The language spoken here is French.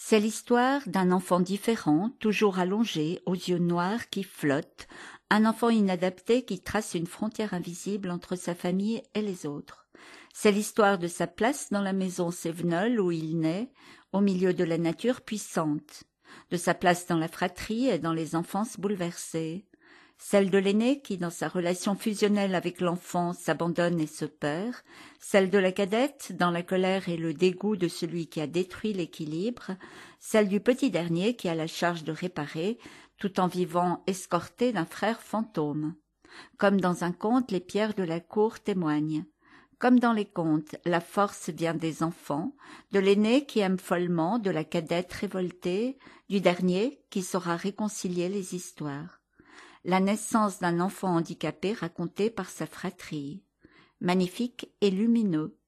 C'est l'histoire d'un enfant différent, toujours allongé, aux yeux noirs qui flottent, un enfant inadapté qui trace une frontière invisible entre sa famille et les autres. C'est l'histoire de sa place dans la maison Sévenol où il naît, au milieu de la nature puissante, de sa place dans la fratrie et dans les enfances bouleversées, celle de l'aîné qui, dans sa relation fusionnelle avec l'enfant, s'abandonne et se perd, celle de la cadette, dans la colère et le dégoût de celui qui a détruit l'équilibre, celle du petit dernier qui a la charge de réparer, tout en vivant escorté d'un frère fantôme. Comme dans un conte, les pierres de la cour témoignent. Comme dans les contes, la force vient des enfants, de l'aîné qui aime follement, de la cadette révoltée, du dernier qui saura réconcilier les histoires. La naissance d'un enfant handicapé raconté par sa fratrie. Magnifique et lumineux.